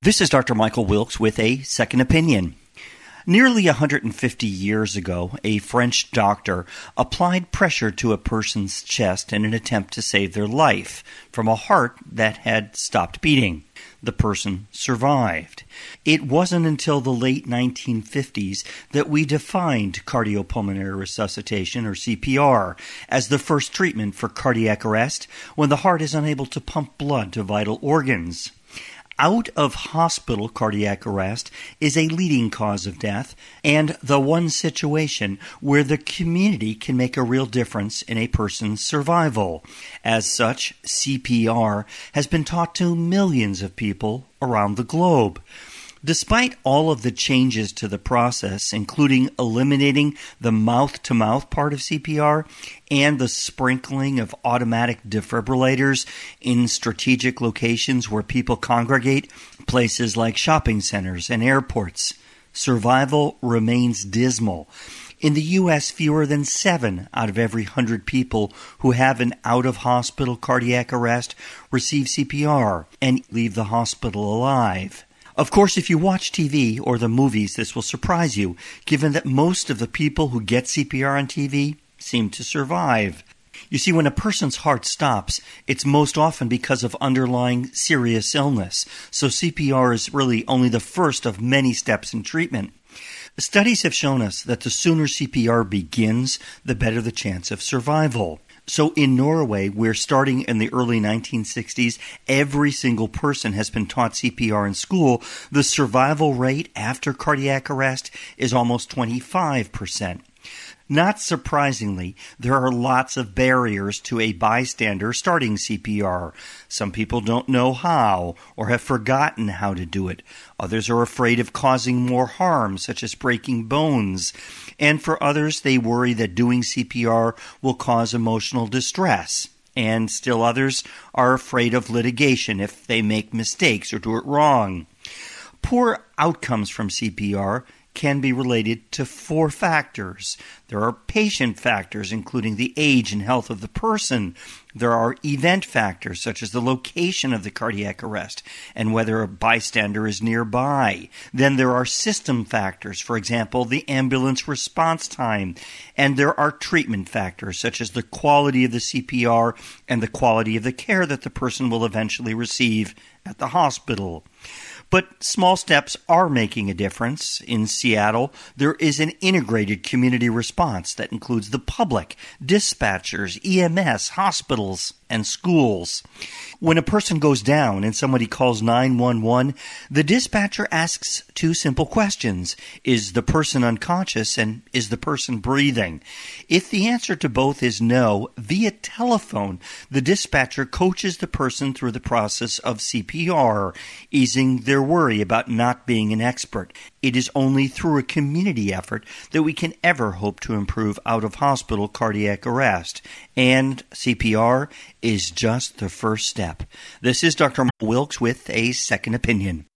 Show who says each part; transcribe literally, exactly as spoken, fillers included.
Speaker 1: This is Doctor Michael Wilkes with a second opinion. Nearly one hundred fifty years ago, a French doctor applied pressure to a person's chest in an attempt to save their life from a heart that had stopped beating. The person survived. It wasn't until the late nineteen fifties that we defined cardiopulmonary resuscitation, or C P R, as the first treatment for cardiac arrest when the heart is unable to pump blood to vital organs. Out-of-hospital cardiac arrest is a leading cause of death and the one situation where the community can make a real difference in a person's survival. As such, C P R has been taught to millions of people around the globe. Despite all of the changes to the process, including eliminating the mouth-to-mouth part of C P R and the sprinkling of automatic defibrillators in strategic locations where people congregate, places like shopping centers and airports, survival remains dismal. In the U S, fewer than seven out of every one hundred people who have an out-of-hospital cardiac arrest receive C P R and leave the hospital alive. Of course, if you watch T V or the movies, this will surprise you, given that most of the people who get C P R on T V seem to survive. You see, when a person's heart stops, it's most often because of underlying serious illness, so C P R is really only the first of many steps in treatment. Studies have shown us that the sooner C P R begins, the better the chance of survival. So in Norway, where starting in the early nineteen sixties, every single person has been taught C P R in school, the survival rate after cardiac arrest is almost twenty-five percent. Not surprisingly, there are lots of barriers to a bystander starting C P R. Some people don't know how or have forgotten how to do it. Others are afraid of causing more harm, such as breaking bones. And for others, they worry that doing C P R will cause emotional distress. And still others are afraid of litigation if they make mistakes or do it wrong. Poor outcomes from C P R can be related to four factors. There are patient factors, including the age and health of the person. There are event factors, such as the location of the cardiac arrest and whether a bystander is nearby. Then there are system factors, for example, the ambulance response time. And there are treatment factors, such as the quality of the C P R and the quality of the care that the person will eventually receive at the hospital. But small steps are making a difference. In Seattle, there is an integrated community response that includes the public, dispatchers, E M S, hospitals, and schools. When a person goes down and somebody calls nine one one, the dispatcher asks two simple questions. Is the person unconscious, and is the person breathing? If the answer to both is no, via telephone, the dispatcher coaches the person through the process of C P R, easing their worry about not being an expert. It is only through a community effort that we can ever hope to improve out-of-hospital cardiac arrest. And C P R is just the first step. This is Doctor Wilkes with a second opinion.